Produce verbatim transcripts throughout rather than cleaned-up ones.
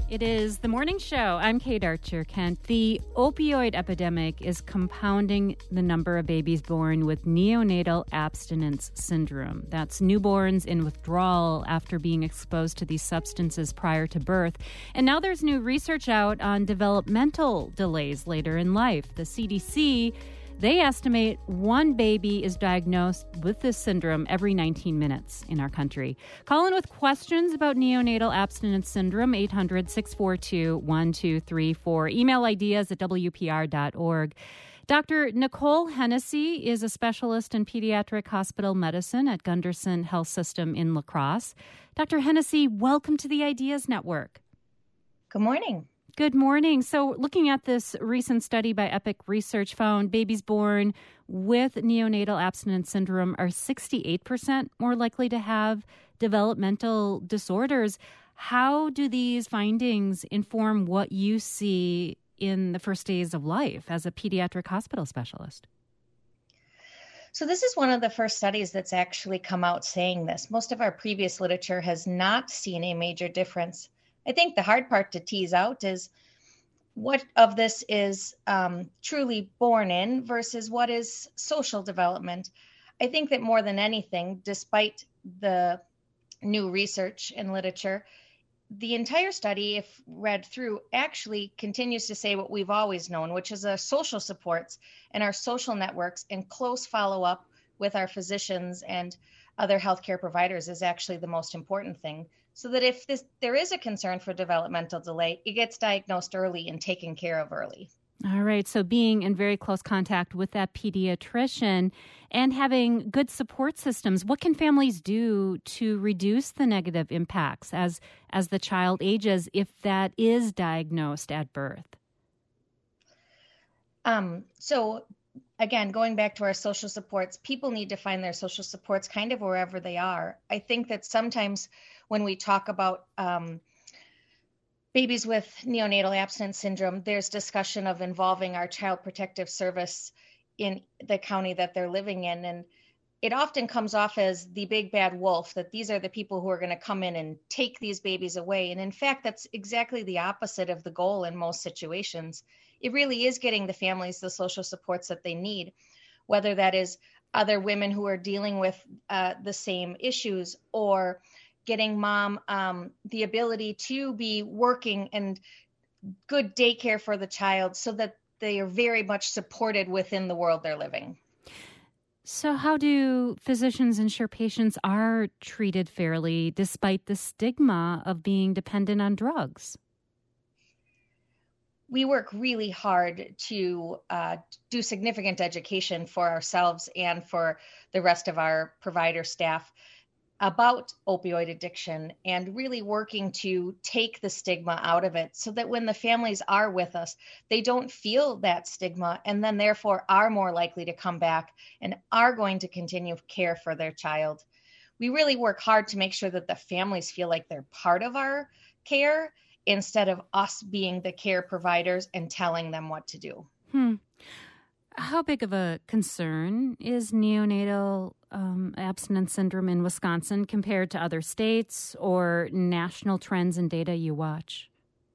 It is the morning show. I'm Kate Archer Kent. The opioid epidemic is compounding the number of babies born with neonatal abstinence syndrome. That's newborns in withdrawal after being exposed to these substances prior to birth. And now there's new research out on developmental delays later in life. The C D C, they estimate one baby is diagnosed with this syndrome every nineteen minutes in our country. Call in with questions about neonatal abstinence syndrome, eight hundred, six four two, one two three four. Email ideas at w p r dot org. Doctor Nicole Hennessy is a specialist in pediatric hospital medicine at Gunderson Health System in La Crosse. Doctor Hennessy, welcome to the Ideas Network. Good morning. Good morning. So looking at this recent study by Epic Research found babies born with neonatal abstinence syndrome are sixty-eight percent more likely to have developmental disorders. How do these findings inform what you see in the first days of life as a pediatric hospital specialist? So this is one of the first studies that's actually come out saying this. Most of our previous literature has not seen a major difference. I think the hard part to tease out is what of this is um, truly born in versus what is social development. I think that more than anything, despite the new research and literature, the entire study, if read through, actually continues to say what we've always known, which is our social supports and our social networks and close follow-up with our physicians and other healthcare providers is actually the most important thing. So that if this, there is a concern for developmental delay, it gets diagnosed early and taken care of early. All right. So being in very close contact with that pediatrician and having good support systems, what can families do to reduce the negative impacts as, as the child ages if that is diagnosed at birth? Um, so Again, going back to our social supports, people need to find their social supports kind of wherever they are. I think that sometimes when we talk about um, babies with neonatal abstinence syndrome, there's discussion of involving our child protective service in the county that they're living in. And it often comes off as the big bad wolf, that these are the people who are going to come in and take these babies away. And in fact, that's exactly the opposite of the goal in most situations. It really is getting the families the social supports that they need, whether that is other women who are dealing with uh, the same issues or getting mom um, the ability to be working and good daycare for the child so that they are very much supported within the world they're living. So how do physicians ensure patients are treated fairly despite the stigma of being dependent on drugs? We work really hard to uh, do significant education for ourselves and for the rest of our provider staff about opioid addiction and really working to take the stigma out of it so that when the families are with us, they don't feel that stigma and then therefore are more likely to come back and are going to continue care for their child. We really work hard to make sure that the families feel like they're part of our care instead of us being the care providers and telling them what to do. Hmm. How big of a concern is neonatal um, abstinence syndrome in Wisconsin compared to other states or national trends and data you watch?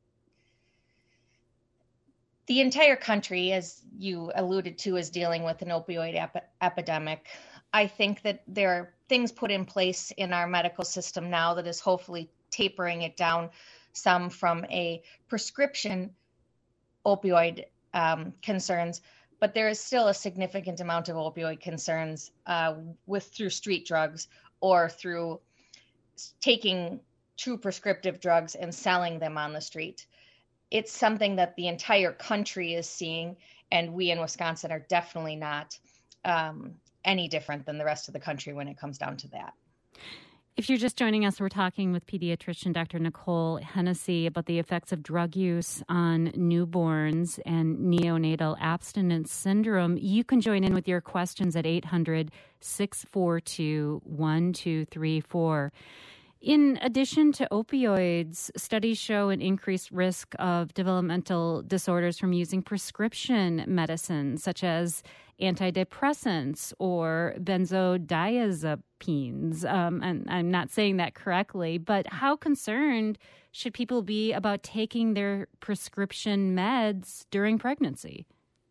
The entire country, as you alluded to, is dealing with an opioid ep- epidemic. I think that there are things put in place in our medical system now that is hopefully tapering it down some from a prescription opioid um, concerns, but there is still a significant amount of opioid concerns uh, with through street drugs or through taking true prescriptive drugs and selling them on the street. It's something that the entire country is seeing, and we in Wisconsin are definitely not um, any different than the rest of the country when it comes down to that. If you're just joining us, we're talking with pediatrician Doctor Nicole Hennessy about the effects of drug use on newborns and neonatal abstinence syndrome. You can join in with your questions at eight hundred, six four two, one two three four. In addition to opioids, studies show an increased risk of developmental disorders from using prescription medicines such as antidepressants or benzodiazepines. Um, and I'm not saying that correctly, but how concerned should people be about taking their prescription meds during pregnancy?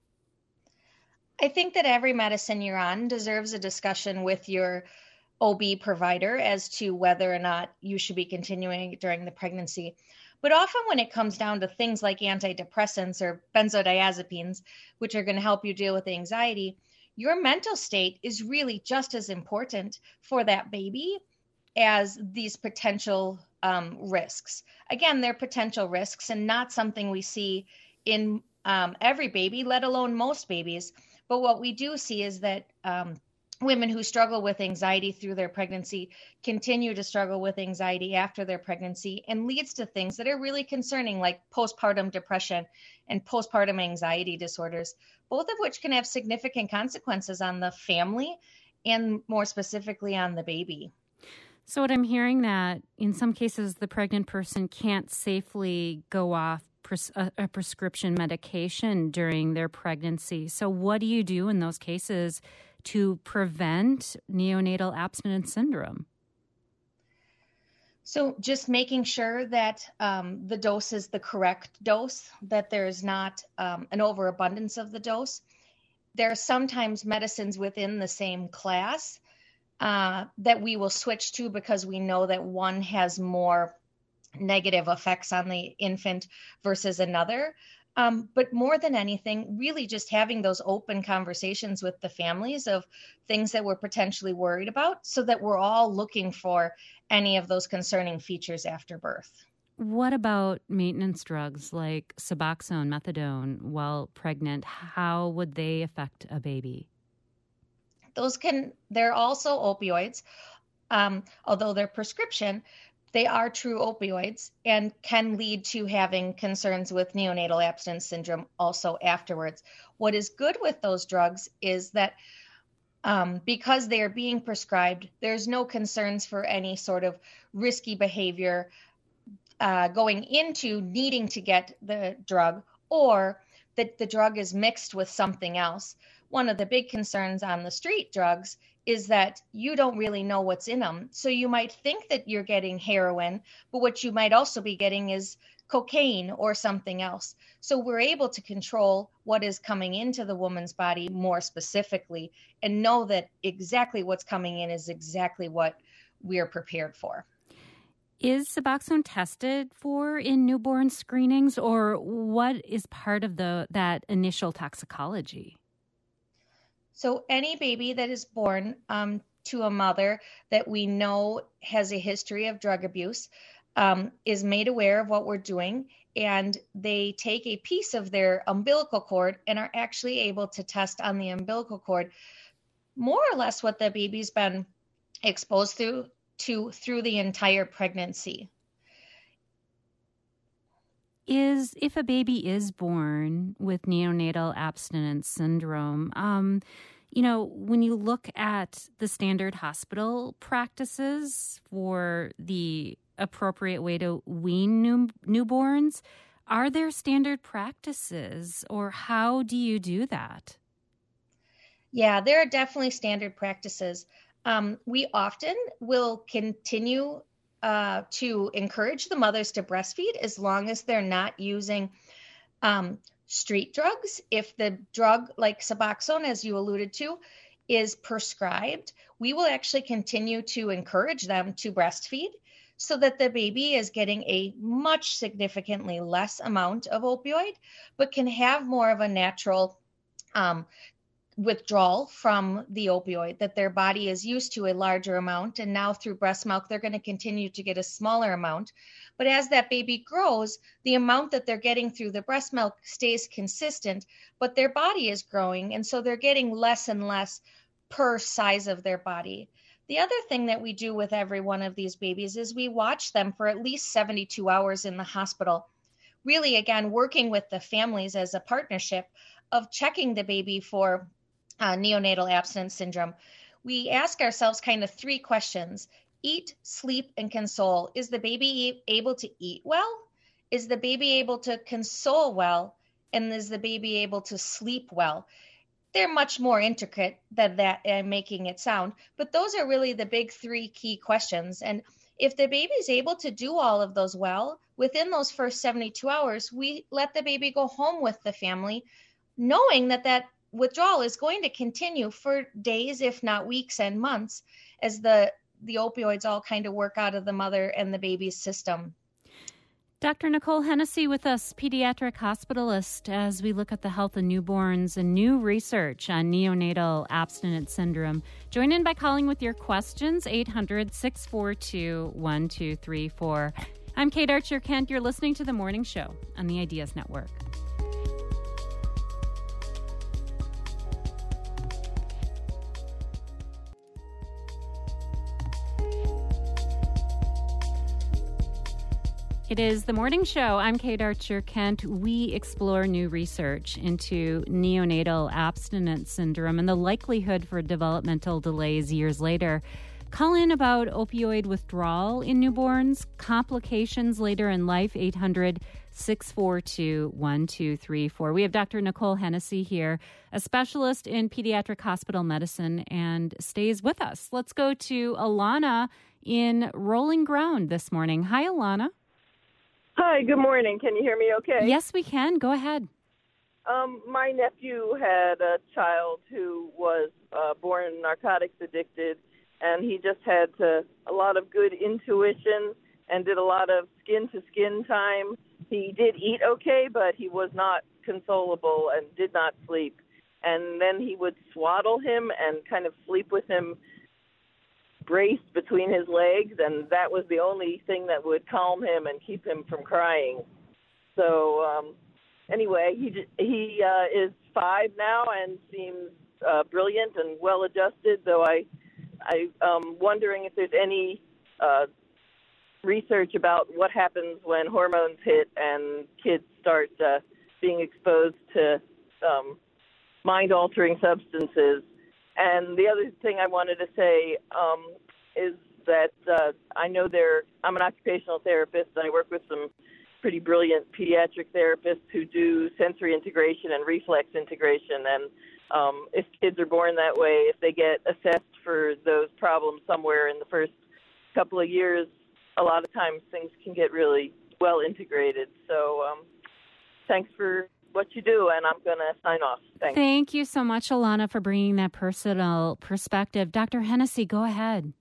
I think that every medicine you're on deserves a discussion with your O B provider as to whether or not you should be continuing during the pregnancy. But often when it comes down to things like antidepressants or benzodiazepines, which are going to help you deal with anxiety, your mental state is really just as important for that baby as these potential um, risks. Again, they're potential risks and not something we see in um, every baby, let alone most babies. But what we do see is that um, women who struggle with anxiety through their pregnancy continue to struggle with anxiety after their pregnancy, and leads to things that are really concerning, like postpartum depression and postpartum anxiety disorders, both of which can have significant consequences on the family and more specifically on the baby. So what I'm hearing that in some cases the pregnant person can't safely go off pres- a, a prescription medication during their pregnancy. So what do you do in those cases to prevent neonatal abstinence syndrome? So just making sure that um, the dose is the correct dose, that there's not um, an overabundance of the dose. There are sometimes medicines within the same class uh, that we will switch to because we know that one has more negative effects on the infant versus another. Um, but more than anything, really just having those open conversations with the families of things that we're potentially worried about so that we're all looking for any of those concerning features after birth. What about maintenance drugs like Suboxone, methadone while pregnant? How would they affect a baby? Those can, they're also opioids, um, although they're prescription. They are true opioids and can lead to having concerns with neonatal abstinence syndrome also afterwards. What is good with those drugs is that um, because they are being prescribed, there's no concerns for any sort of risky behavior uh, going into needing to get the drug, or that the drug is mixed with something else. One of the big concerns on the street drugs is that you don't really know what's in them. So you might think that you're getting heroin, but what you might also be getting is cocaine or something else. So we're able to control what is coming into the woman's body more specifically and know that exactly what's coming in is exactly what we're prepared for. Is Suboxone tested for in newborn screenings, or what is part of the that initial toxicology? So any baby that is born um, to a mother that we know has a history of drug abuse um, is made aware of what we're doing, and they take a piece of their umbilical cord and are actually able to test on the umbilical cord more or less what the baby's been exposed through to through the entire pregnancy. Is if a baby is born with neonatal abstinence syndrome, um, you know, when you look at the standard hospital practices for the appropriate way to wean new, newborns, are there standard practices, or how do you do that? Yeah, there are definitely standard practices. Um, we often will continue Uh, to encourage the mothers to breastfeed as long as they're not using um, street drugs. If the drug like Suboxone, as you alluded to, is prescribed, we will actually continue to encourage them to breastfeed so that the baby is getting a much significantly less amount of opioid, but can have more of a natural um, withdrawal from the opioid, that their body is used to a larger amount, and now through breast milk they're going to continue to get a smaller amount. But as that baby grows, the amount that they're getting through the breast milk stays consistent, but their body is growing, and so they're getting less and less per size of their body. The other thing that we do with every one of these babies is we watch them for at least seventy-two hours in the hospital, really again working with the families as a partnership of checking the baby for Uh, neonatal abstinence syndrome. We ask ourselves kind of three questions. eat, sleep, and console. Is the baby able to eat well? Is the baby able to console well? And is the baby able to sleep well? They're much more intricate than that and making it sound, but those are really the big three key questions. And if the baby is able to do all of those well, within those first seventy-two hours, we let the baby go home with the family, knowing that that withdrawal is going to continue for days, if not weeks and months, as the, the opioids all kind of work out of the mother and the baby's system. Doctor Nicole Hennessy with us, pediatric hospitalist, as we look at the health of newborns and new research on neonatal abstinence syndrome. Join in by calling with your questions, eight hundred, six four two, one two three four. I'm Kate Archer-Kent. You're listening to The Morning Show on the Ideas Network. It is The Morning Show. I'm Kate Archer-Kent. We explore new research into neonatal abstinence syndrome and the likelihood for developmental delays years later. Call in about opioid withdrawal in newborns, complications later in life, eight hundred, six four two, one two three four. We have Doctor Nicole Hennessy here, a specialist in pediatric hospital medicine, and stays with us. Let's go to Alana in Rolling Ground this morning. Hi, Alana. Hi, good morning. Can you hear me okay? Yes, we can. Go ahead. Um, my nephew had a child who was uh, born narcotics addicted, and he just had to, a lot of good intuition and did a lot of skin-to-skin time. He did eat okay, but he was not consolable and did not sleep. And then he would swaddle him and kind of sleep with him braced between his legs, and that was the only thing that would calm him and keep him from crying. So um, anyway, he he uh, is five now and seems uh, brilliant and well-adjusted, though I, I am wondering if there's any uh, research about what happens when hormones hit and kids start uh, being exposed to um, mind-altering substances. And the other thing I wanted to say um, is that uh, I know there, I'm an occupational therapist, and I work with some pretty brilliant pediatric therapists who do sensory integration and reflex integration. And um, if kids are born that way, if they get assessed for those problems somewhere in the first couple of years, a lot of times things can get really well integrated. So um, thanks for what you do, and I'm going to sign off. Thanks. Thank you so much, Alana, for bringing that personal perspective. Doctor Hennessy, go ahead.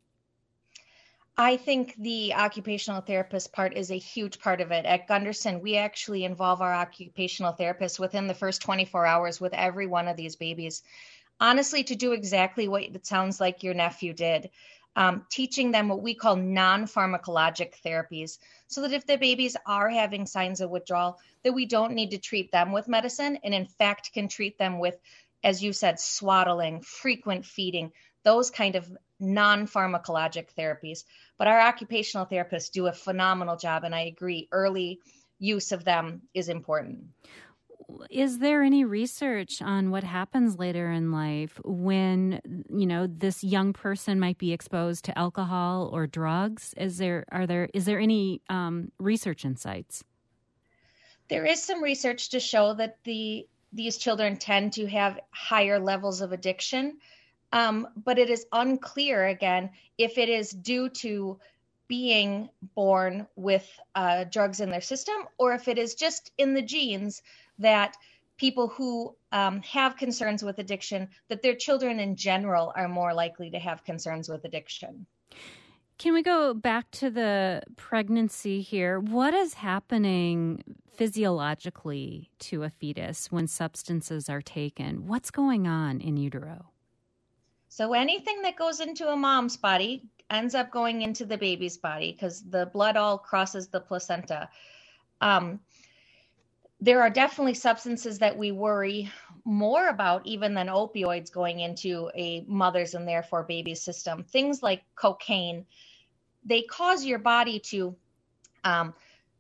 I think the occupational therapist part is a huge part of it. At Gunderson, we actually involve our occupational therapists within the first twenty-four hours with every one of these babies, honestly, to do exactly what it sounds like your nephew did. Um, teaching them what we call non-pharmacologic therapies, so that if the babies are having signs of withdrawal, that we don't need to treat them with medicine, and in fact can treat them with, as you said, swaddling, frequent feeding, those kind of non-pharmacologic therapies. But our occupational therapists do a phenomenal job, and I agree, early use of them is important. Is there any research on what happens later in life when, you know, this young person might be exposed to alcohol or drugs? Is there, are there, is there any um, research insights? There is some research to show that the these children tend to have higher levels of addiction, um, but it is unclear, again, if it is due to being born with uh, drugs in their system, or if it is just in the genes that people who um, have concerns with addiction, that their children in general are more likely to have concerns with addiction. Can we go back to the pregnancy here? What is happening physiologically to a fetus when substances are taken? What's going on in utero? So anything that goes into a mom's body ends up going into the baby's body because the blood all crosses the placenta. Um, there are definitely substances that we worry more about even than opioids going into a mother's and therefore baby's system. Things like cocaine, they cause your body to um,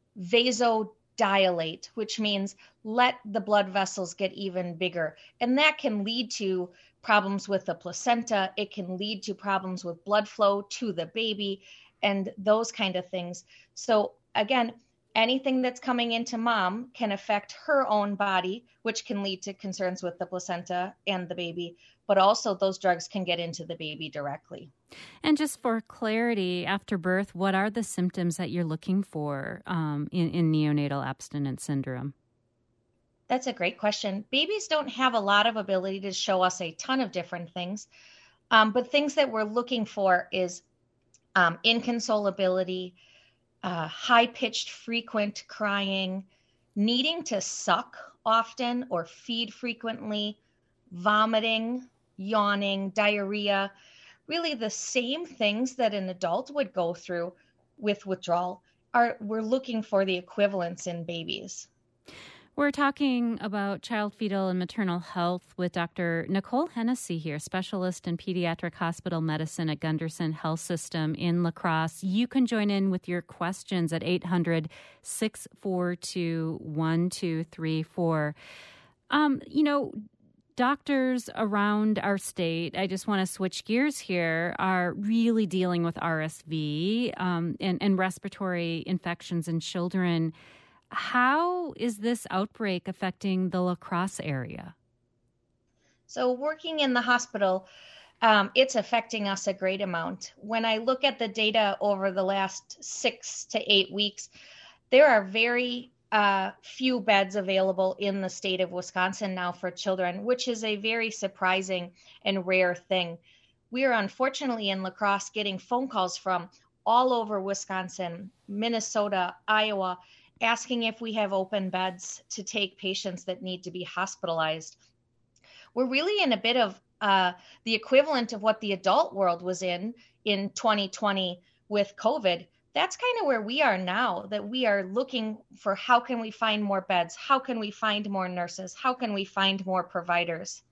vasodilate, which means let the blood vessels get even bigger. And that can lead to problems with the placenta. It can lead to problems with blood flow to the baby and those kind of things. So again, anything that's coming into mom can affect her own body, which can lead to concerns with the placenta and the baby, but also those drugs can get into the baby directly. And just for clarity, after birth, what are the symptoms that you're looking for um, in, in neonatal abstinence syndrome? That's a great question. Babies don't have a lot of ability to show us a ton of different things, um, but things that we're looking for is um, inconsolability, Uh, high-pitched, frequent crying, needing to suck often or feed frequently, vomiting, yawning, diarrhea, really the same things that an adult would go through with withdrawal. Are we're looking for the equivalents in babies. We're talking about child, fetal, and maternal health with Doctor Nicole Hennessy here, specialist in pediatric hospital medicine at Gundersen Health System in La Crosse. You can join in with your questions at eight hundred, six four two, one two three four. Um, you know, doctors around our state, I just want to switch gears here, are really dealing with R S V um, and, and respiratory infections in children. How is this outbreak affecting the La Crosse area? So working in the hospital, um, it's affecting us a great amount. When I look at the data over the last six to eight weeks, there are very uh, few beds available in the state of Wisconsin now for children, which is a very surprising and rare thing. We are unfortunately in La Crosse getting phone calls from all over Wisconsin, Minnesota, Iowa, asking if we have open beds to take patients that need to be hospitalized. We're really in a bit of uh, the equivalent of what the adult world was in in twenty twenty with COVID. That's kind of where we are now, that we are looking for how can we find more beds? How can we find more nurses? How can we find more providers?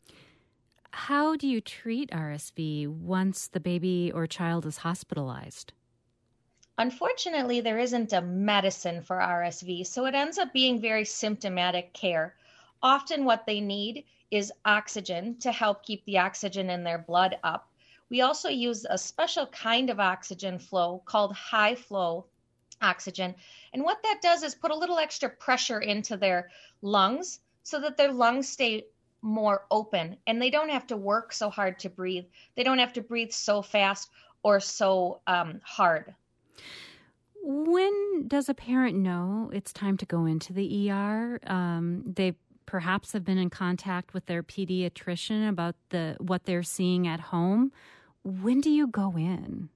How do you treat R S V once the baby or child is hospitalized? Unfortunately, there isn't a medicine for R S V, so it ends up being very symptomatic care. Often what they need is oxygen to help keep the oxygen in their blood up. We also use a special kind of oxygen flow called high flow oxygen. And what that does is put a little extra pressure into their lungs so that their lungs stay more open and they don't have to work so hard to breathe. They don't have to breathe so fast or so um, hard. When does a parent know it's time to go into the E R? Um, they perhaps have been in contact with their pediatrician about the what they're seeing at home. When do you go in?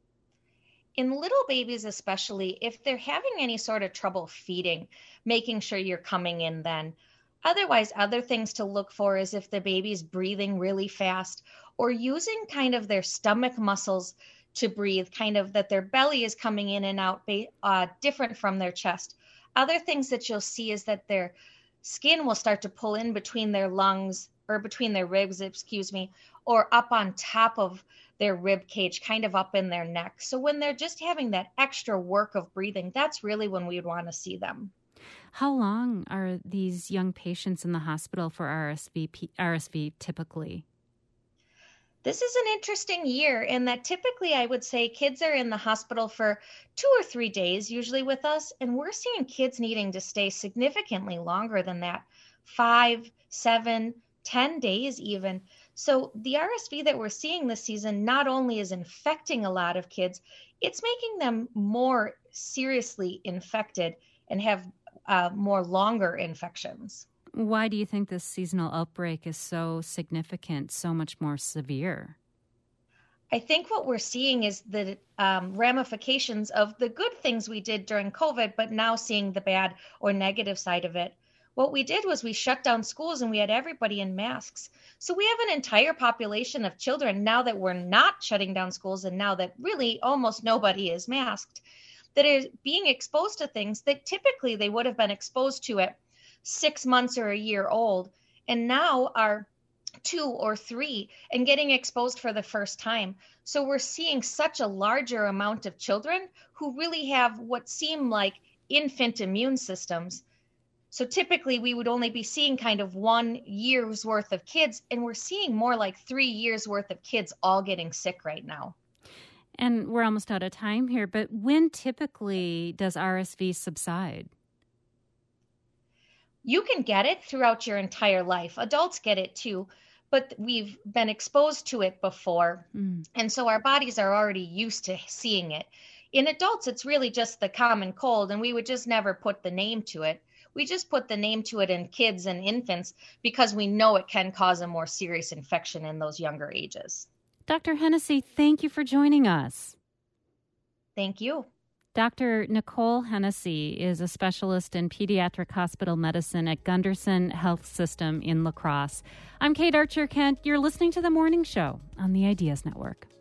In little babies especially, if they're having any sort of trouble feeding, making sure you're coming in then. Otherwise, other things to look for is if the baby's breathing really fast or using kind of their stomach muscles to breathe, kind of that their belly is coming in and out uh, different from their chest. Other things that you'll see is that their skin will start to pull in between their lungs or between their ribs, excuse me, or up on top of their rib cage, kind of up in their neck. So when they're just having that extra work of breathing, that's really when we would want to see them. How long are these young patients in the hospital for R S V, R S V typically? This is an interesting year in that typically I would say kids are in the hospital for two or three days, usually with us, and we're seeing kids needing to stay significantly longer than that, five, seven, ten days even. So the R S V that we're seeing this season not only is infecting a lot of kids, it's making them more seriously infected and have uh, more longer infections. Why do you think this seasonal outbreak is so significant, so much more severe? I think what we're seeing is the um, ramifications of the good things we did during COVID, but now seeing the bad or negative side of it. What we did was we shut down schools and we had everybody in masks. So we have an entire population of children now that we're not shutting down schools and now that really almost nobody is masked, that is being exposed to things that typically they would have been exposed to at six months or a year old, and now are two or three and getting exposed for the first time. So we're seeing such a larger amount of children who really have what seem like infant immune systems So typically we would only be seeing kind of one year's worth of kids, and we're seeing more like three years worth of kids all getting sick right now. And we're almost out of time here, but when typically does R S V subside? You can get it throughout your entire life. Adults get it too, but we've been exposed to it before. Mm. And so our bodies are already used to seeing it. In adults, it's really just the common cold, and we would just never put the name to it. We just put the name to it in kids and infants because we know it can cause a more serious infection in those younger ages. Doctor Hennessy, thank you for joining us. Thank you. Doctor Nicole Hennessy is a specialist in pediatric hospital medicine at Gunderson Health System in La Crosse. I'm Kate Archer-Kent. You're listening to The Morning Show on the Ideas Network.